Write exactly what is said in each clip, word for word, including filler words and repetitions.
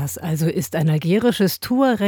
Das also ist ein algerisches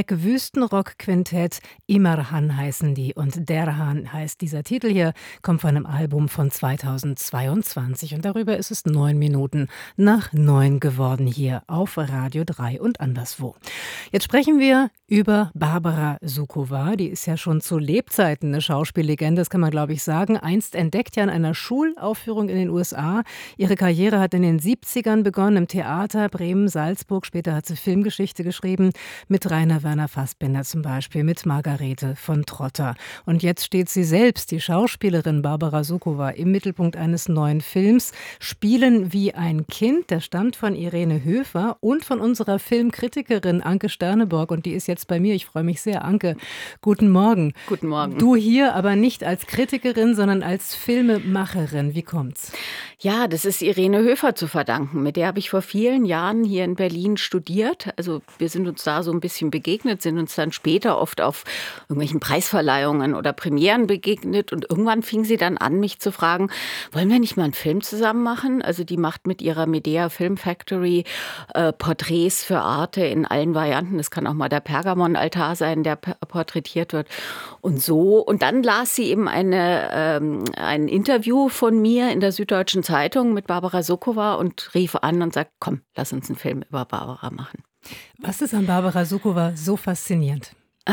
Tuareg-Wüstenrock-Quintett. Imarhan heißen die und Derhan heißt dieser Titel hier, kommt von einem Album von zweitausendzweiundzwanzig und darüber ist es neun Minuten nach neun geworden hier auf Radio drei und anderswo. Jetzt sprechen wir über Barbara Sukowa, die ist ja schon zu Lebzeiten eine Schauspiellegende, das kann man glaube ich sagen, einst entdeckt ja in einer Schulaufführung in den U S A. Ihre Karriere hat in den siebzigern begonnen im Theater, Bremen, Salzburg, später hat sie Filmgeschichte geschrieben, mit Rainer Werner Fassbinder zum Beispiel, mit Margarete von Trotter. Und jetzt steht sie selbst, die Schauspielerin Barbara Sukowa, im Mittelpunkt eines neuen Films, Spielen wie ein Kind. Der stammt von Irene Höfer und von unserer Filmkritikerin Anke Sterneborg. Und die ist jetzt bei mir. Ich freue mich sehr. Anke, guten Morgen. Guten Morgen. Du hier aber nicht als Kritikerin, sondern als Filmemacherin. Wie kommt's? Ja, das ist Irene Höfer zu verdanken. Mit der habe ich vor vielen Jahren hier in Berlin studiert. Also wir sind uns da so ein bisschen begegnet, sind uns dann später oft auf irgendwelchen Preisverleihungen oder Premieren begegnet. Und irgendwann fing sie dann an, mich zu fragen, wollen wir nicht mal einen Film zusammen machen? Also die macht mit ihrer Medea Film Factory äh, Porträts für Arte in allen Varianten. Das kann auch mal der Pergamon-Altar sein, der porträtiert wird. Und so. Und dann las sie eben eine, ähm, ein Interview von mir in der Süddeutschen Zeitung mit Barbara Sukowa und rief an und sagt, komm, lass uns einen Film über Barbara machen. Was ist an Barbara Sukowa so faszinierend?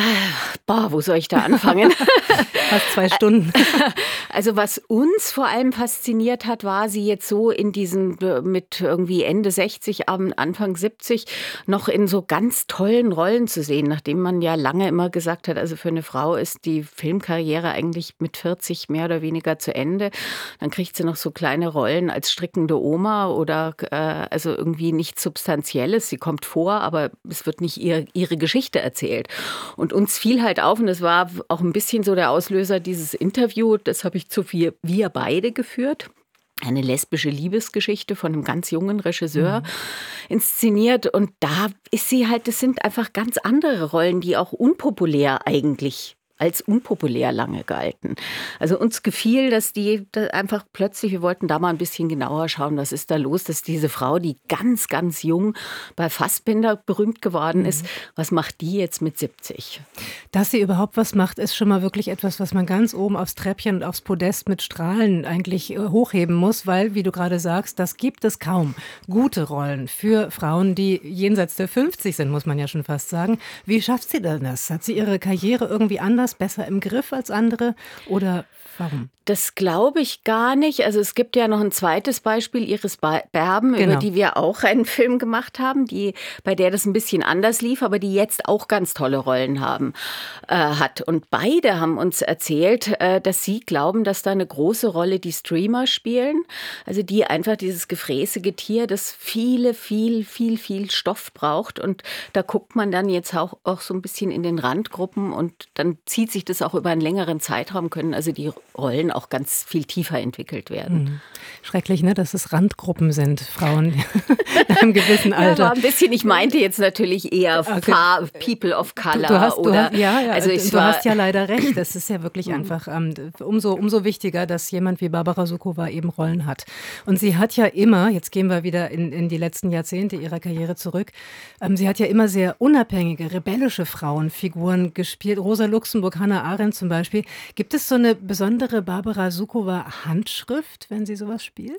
Boah, wo soll ich da anfangen? Fast zwei Stunden. Also was uns vor allem fasziniert hat, war sie jetzt so in diesen, mit irgendwie Ende sechzig, Anfang siebzig, noch in so ganz tollen Rollen zu sehen, nachdem man ja lange immer gesagt hat, also für eine Frau ist die Filmkarriere eigentlich mit vierzig mehr oder weniger zu Ende. Dann kriegt sie noch so kleine Rollen als strickende Oma oder äh, also irgendwie nichts Substanzielles. Sie kommt vor, aber es wird nicht ihr, ihre Geschichte erzählt. Und uns fiel halt auf, und das war auch ein bisschen so der Auslöser dieses Interview, das habe ich zu wir, wir beide geführt. Eine lesbische Liebesgeschichte von einem ganz jungen Regisseur mhm. inszeniert. Und da ist sie halt, das sind einfach ganz andere Rollen, die auch unpopulär eigentlich als unpopulär lange galten. Also uns gefiel, dass die da einfach plötzlich, wir wollten da mal ein bisschen genauer schauen, was ist da los, dass diese Frau, die ganz, ganz jung bei Fassbinder berühmt geworden ist, mhm. was macht die jetzt mit siebzig? Dass sie überhaupt was macht, ist schon mal wirklich etwas, was man ganz oben aufs Treppchen und aufs Podest mit Strahlen eigentlich hochheben muss, weil, wie du gerade sagst, das gibt es kaum. Gute Rollen für Frauen, die jenseits der fünfzig sind, muss man ja schon fast sagen. Wie schafft sie denn das? Hat sie ihre Karriere irgendwie anders besser im Griff als andere oder warum? Das glaube ich gar nicht. Also es gibt ja noch ein zweites Beispiel, Iris Berben, genau. über die wir auch einen Film gemacht haben, die, bei der das ein bisschen anders lief, aber die jetzt auch ganz tolle Rollen haben, äh, hat. Und beide haben uns erzählt, äh, dass sie glauben, dass da eine große Rolle die Streamer spielen. Also die einfach dieses gefräßige Tier, das viele, viel, viel, viel Stoff braucht. Und da guckt man dann jetzt auch, auch so ein bisschen in den Randgruppen und dann zieht sich das auch über einen längeren Zeitraum, können also die Rollen auch ganz viel tiefer entwickelt werden. Schrecklich, ne, dass es Randgruppen sind, Frauen in einem gewissen Alter. Ja, war ein bisschen, ich meinte jetzt natürlich eher okay. Far, People of Color. Du, du hast, oder, du hast, ja, ja, also ich du war, hast ja leider recht. Das ist ja wirklich einfach ähm, umso, umso wichtiger, dass jemand wie Barbara Sukowa eben Rollen hat. Und sie hat ja immer, jetzt gehen wir wieder in, in die letzten Jahrzehnte ihrer Karriere zurück, ähm, sie hat ja immer sehr unabhängige, rebellische Frauenfiguren gespielt. Rosa Luxemburg, Hannah Arendt zum Beispiel. Gibt es so eine besondere Barbara Sukowa-Handschrift, wenn sie sowas spielt?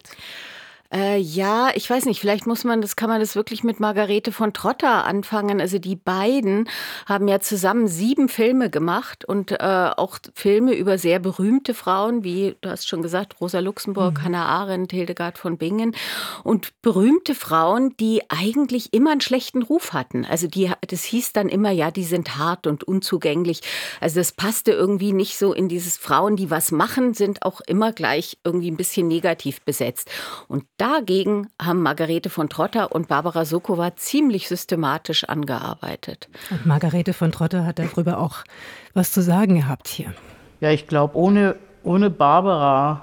Äh, ja, ich weiß nicht, vielleicht muss man das, kann man das wirklich mit Margarete von Trotter anfangen. Also die beiden haben ja zusammen sieben Filme gemacht und äh, auch Filme über sehr berühmte Frauen, wie du hast schon gesagt, Rosa Luxemburg, mhm. Hannah Arendt, Hildegard von Bingen. Und berühmte Frauen, die eigentlich immer einen schlechten Ruf hatten. Also die, das hieß dann immer, ja, die sind hart und unzugänglich. Also das passte irgendwie nicht so in dieses Frauen, die was machen, sind auch immer gleich irgendwie ein bisschen negativ besetzt. Und dagegen haben Margarete von Trotter und Barbara Sukowa ziemlich systematisch angearbeitet. Und Margarete von Trotter hat darüber auch was zu sagen gehabt hier. Ja, ich glaube, ohne, ohne Barbara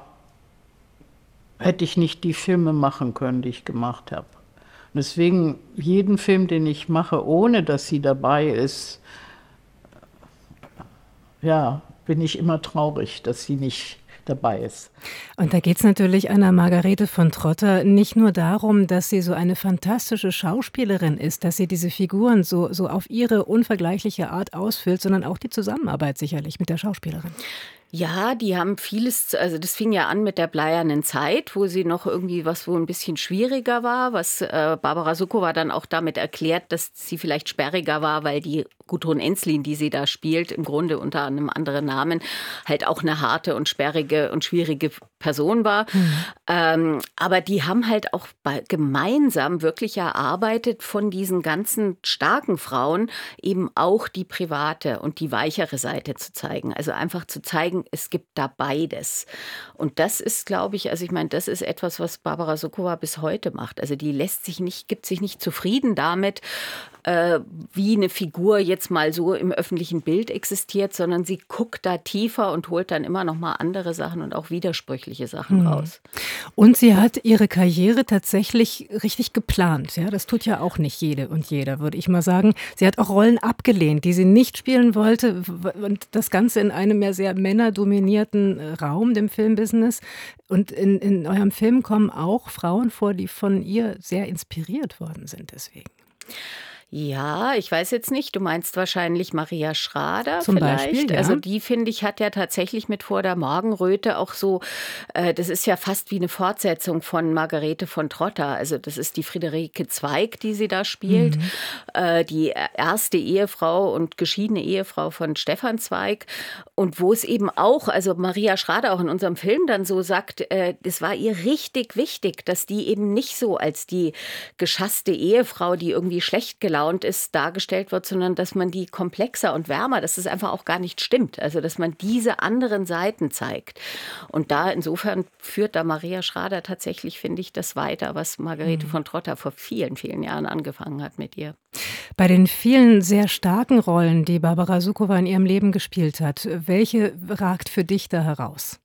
hätte ich nicht die Filme machen können, die ich gemacht habe. Und deswegen, jeden Film, den ich mache, ohne dass sie dabei ist, ja, bin ich immer traurig, dass sie nicht dabei ist. Und da geht es natürlich einer Margarete von Trotter nicht nur darum, dass sie so eine fantastische Schauspielerin ist, dass sie diese Figuren so, so auf ihre unvergleichliche Art ausfüllt, sondern auch die Zusammenarbeit sicherlich mit der Schauspielerin. Ja, die haben vieles, also das fing ja an mit der bleiernen Zeit, wo sie noch irgendwie was wo ein bisschen schwieriger war, was äh, Barbara Sukowa dann auch damit erklärt, dass sie vielleicht sperriger war, weil die Gudrun Ensslin, die sie da spielt, im Grunde unter einem anderen Namen, halt auch eine harte und sperrige und schwierige Person war. Mhm. Ähm, aber die haben halt auch bei, gemeinsam wirklich erarbeitet, von diesen ganzen starken Frauen eben auch die private und die weichere Seite zu zeigen. Also einfach zu zeigen, es gibt da beides. Und das ist, glaube ich, also ich meine, das ist etwas, was Barbara Sukowa bis heute macht. Also die lässt sich nicht, gibt sich nicht zufrieden damit, äh, wie eine Figur jetzt mal so im öffentlichen Bild existiert, sondern sie guckt da tiefer und holt dann immer noch mal andere Sachen und auch widersprüchliche Sachen mhm. raus. Und sie hat ihre Karriere tatsächlich richtig geplant. Ja, das tut ja auch nicht jede und jeder, würde ich mal sagen. Sie hat auch Rollen abgelehnt, die sie nicht spielen wollte, und das Ganze in einem ja sehr männerdominierten Raum, dem Filmbusiness. Und in, in eurem Film kommen auch Frauen vor, die von ihr sehr inspiriert worden sind deswegen. Ja, ich weiß jetzt nicht. Du meinst wahrscheinlich Maria Schrader Zum vielleicht. Beispiel, ja. Also die, finde ich, hat ja tatsächlich mit Vor der Morgenröte auch so, äh, das ist ja fast wie eine Fortsetzung von Margarete von Trotter. Also das ist die Friederike Zweig, die sie da spielt. Mhm. Äh, die erste Ehefrau und geschiedene Ehefrau von Stefan Zweig. Und wo es eben auch, also Maria Schrader auch in unserem Film dann so sagt, äh, das war ihr richtig wichtig, dass die eben nicht so als die geschasste Ehefrau, die irgendwie schlecht gelaunt ist, dargestellt wird, sondern dass man die komplexer und wärmer, dass es einfach auch gar nicht stimmt. Also, dass man diese anderen Seiten zeigt. Und da insofern führt da Maria Schrader tatsächlich, finde ich, das weiter, was Margarete mhm. von Trotter vor vielen, vielen Jahren angefangen hat mit ihr. Bei den vielen sehr starken Rollen, die Barbara Sukowa in ihrem Leben gespielt hat, welche ragt für dich da heraus?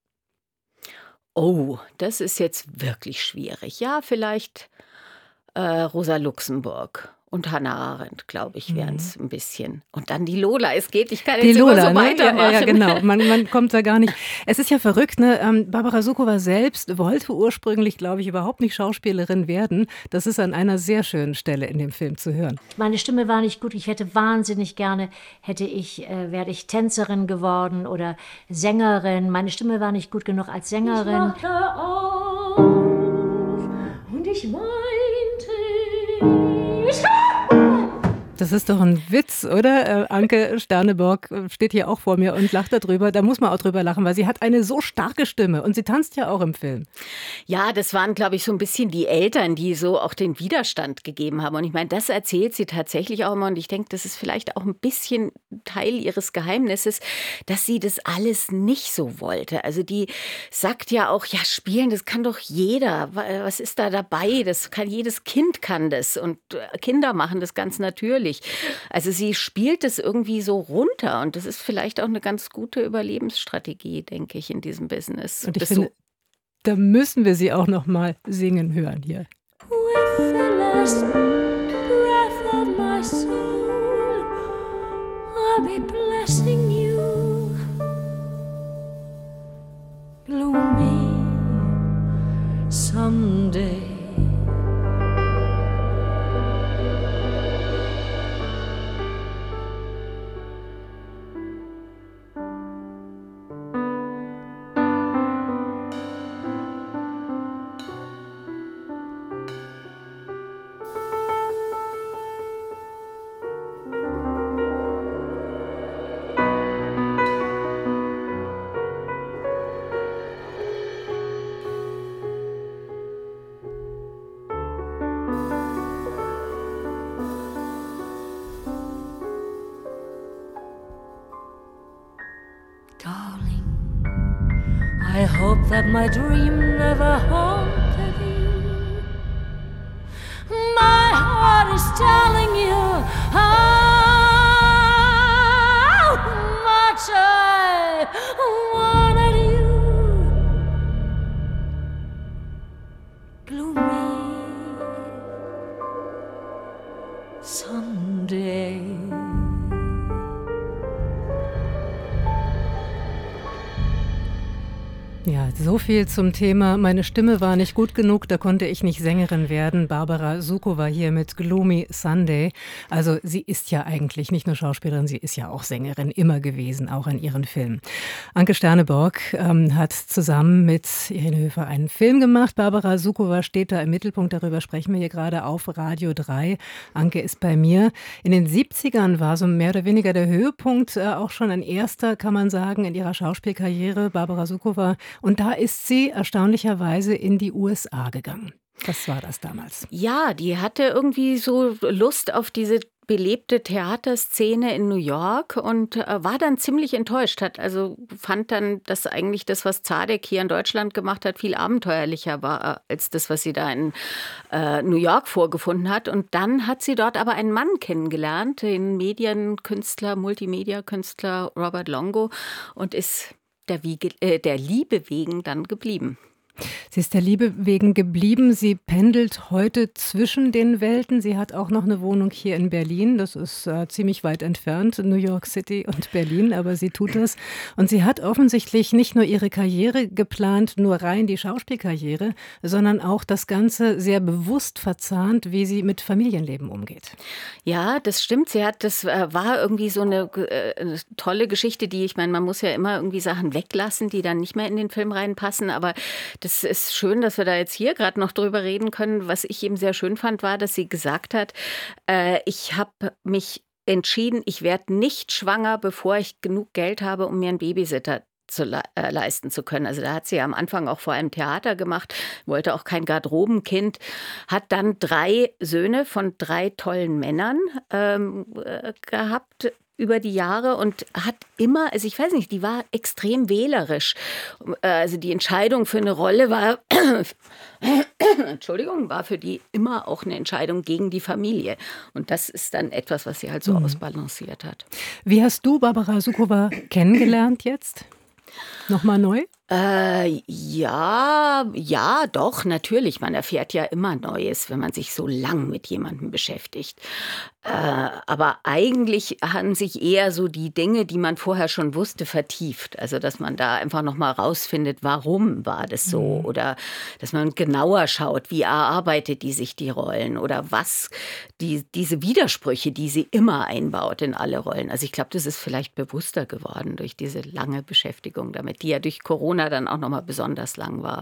Oh, das ist jetzt wirklich schwierig. Ja, vielleicht äh, Rosa Luxemburg. Und Hannah Arendt, glaube ich, wären es mhm. ein bisschen. Und dann die Lola. Es geht, ich kann jetzt die immer Lola, so ne? weitermachen. Ja, ja, genau. Man, man kommt da gar nicht. Es ist ja verrückt, ne? Ähm, Barbara Sukowa selbst wollte ursprünglich, glaube ich, überhaupt nicht Schauspielerin werden. Das ist an einer sehr schönen Stelle in dem Film zu hören. Meine Stimme war nicht gut. Ich hätte wahnsinnig gerne, hätte ich, äh, wäre ich Tänzerin geworden oder Sängerin. Meine Stimme war nicht gut genug als Sängerin. Ich wachte auf und ich weinte. Das ist doch ein Witz, oder? Äh, Anke Sterneborg steht hier auch vor mir und lacht darüber. Da muss man auch drüber lachen, weil sie hat eine so starke Stimme und sie tanzt ja auch im Film. Ja, das waren, glaube ich, so ein bisschen die Eltern, die so auch den Widerstand gegeben haben. Und ich meine, das erzählt sie tatsächlich auch immer. Und ich denke, das ist vielleicht auch ein bisschen Teil ihres Geheimnisses, dass sie das alles nicht so wollte. Also die sagt ja auch, ja, spielen, das kann doch jeder. Was ist da dabei? Das kann, jedes Kind kann das. Und Kinder machen das ganz natürlich. Also sie spielt es irgendwie so runter und das ist vielleicht auch eine ganz gute Überlebensstrategie, denke ich, in diesem Business. Und ich das finde, so da müssen wir sie auch noch mal singen hören hier. With the last breath of my soul, I'll be blessing you. Gloomy someday. I hope that my dream never haunted you. My heart is telling you how much I wanted you. Gloomy someday. Ja, so viel zum Thema Meine Stimme war nicht gut genug, da konnte ich nicht Sängerin werden. Barbara Sukowa hier mit Gloomy Sunday. Also sie ist ja eigentlich nicht nur Schauspielerin, sie ist ja auch Sängerin, immer gewesen, auch in ihren Filmen. Anke Sterneborg ähm, hat zusammen mit Irene Höfer einen Film gemacht. Barbara Sukowa steht da im Mittelpunkt, darüber sprechen wir hier gerade auf Radio drei. Anke ist bei mir. In den siebzigern war so mehr oder weniger der Höhepunkt, äh, auch schon ein erster, kann man sagen, in ihrer Schauspielkarriere, Barbara Sukowa. Und da ist sie erstaunlicherweise in die U S A gegangen. Was war das damals? Ja, die hatte irgendwie so Lust auf diese belebte Theaterszene in New York und äh, war dann ziemlich enttäuscht. Hat also fand dann, dass eigentlich das, was Zadek hier in Deutschland gemacht hat, viel abenteuerlicher war äh, als das, was sie da in äh, New York vorgefunden hat. Und dann hat sie dort aber einen Mann kennengelernt, den Medienkünstler, Multimedia-Künstler Robert Longo, und ist der, Wiege, äh, der Liebe wegen dann geblieben. Sie ist der Liebe wegen geblieben. Sie pendelt heute zwischen den Welten. Sie hat auch noch eine Wohnung hier in Berlin. Das ist äh, ziemlich weit entfernt, New York City und Berlin, aber sie tut das. Und sie hat offensichtlich nicht nur ihre Karriere geplant, nur rein die Schauspielkarriere, sondern auch das Ganze sehr bewusst verzahnt, wie sie mit Familienleben umgeht. Ja, das stimmt. Sie hat, das äh, war irgendwie so eine, äh, eine tolle Geschichte, die, ich meine, man muss ja immer irgendwie Sachen weglassen, die dann nicht mehr in den Film reinpassen, aber das Es ist schön, dass wir da jetzt hier gerade noch drüber reden können. Was ich eben sehr schön fand, war, dass sie gesagt hat, äh, ich habe mich entschieden, ich werde nicht schwanger, bevor ich genug Geld habe, um mir einen Babysitter zu le- äh, leisten zu können. Also da hat sie ja am Anfang auch vor allem Theater gemacht, wollte auch kein Garderobenkind, hat dann drei Söhne von drei tollen Männern ähm, äh, gehabt über die Jahre und hat immer, also ich weiß nicht, die war extrem wählerisch. Also die Entscheidung für eine Rolle war, Entschuldigung, war für die immer auch eine Entscheidung gegen die Familie. Und das ist dann etwas, was sie halt so mhm. ausbalanciert hat. Wie hast du Barbara Sukowa kennengelernt jetzt? Nochmal neu? Äh, ja, ja, doch, natürlich. Man erfährt ja immer Neues, wenn man sich so lang mit jemandem beschäftigt. Äh, aber eigentlich haben sich eher so die Dinge, die man vorher schon wusste, vertieft. Also, dass man da einfach nochmal rausfindet, warum war das so? Mhm. Oder dass man genauer schaut, wie erarbeitet die sich die Rollen? Oder was, die, diese Widersprüche, die sie immer einbaut in alle Rollen. Also, ich glaube, das ist vielleicht bewusster geworden durch diese lange Beschäftigung damit, die ja durch Corona dann auch nochmal besonders lang war.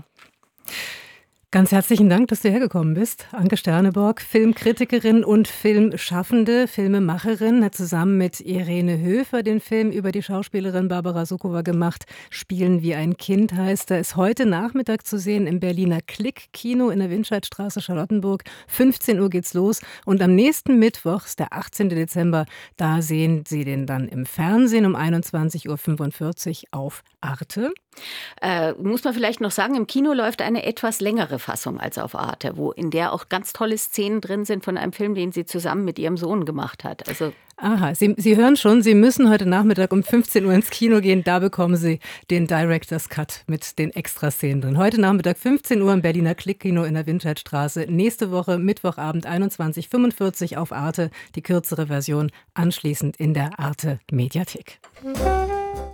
Ganz herzlichen Dank, dass du hergekommen bist. Anke Sterneborg, Filmkritikerin und Filmschaffende, Filmemacherin, hat zusammen mit Irene Höfer den Film über die Schauspielerin Barbara Sukowa gemacht. Spielen wie ein Kind heißt er. Ist heute Nachmittag zu sehen im Berliner Klick-Kino in der Windscheidstraße Charlottenburg. fünfzehn Uhr geht's los und am nächsten Mittwoch, ist der achtzehnten Dezember, da sehen Sie den dann im Fernsehen um einundzwanzig Uhr fünfundvierzig auf Arte. Äh, muss man vielleicht noch sagen, im Kino läuft eine etwas längere Fassung als auf Arte, wo in der auch ganz tolle Szenen drin sind von einem Film, den sie zusammen mit ihrem Sohn gemacht hat. Also Aha, Sie, Sie hören schon, Sie müssen heute Nachmittag um fünfzehn Uhr ins Kino gehen. Da bekommen Sie den Director's Cut mit den Extraszenen drin. Heute Nachmittag fünfzehn Uhr im Berliner Klick-Kino in der Windscheidstraße. Nächste Woche Mittwochabend einundzwanzig Uhr fünfundvierzig auf Arte. Die kürzere Version anschließend in der Arte Mediathek.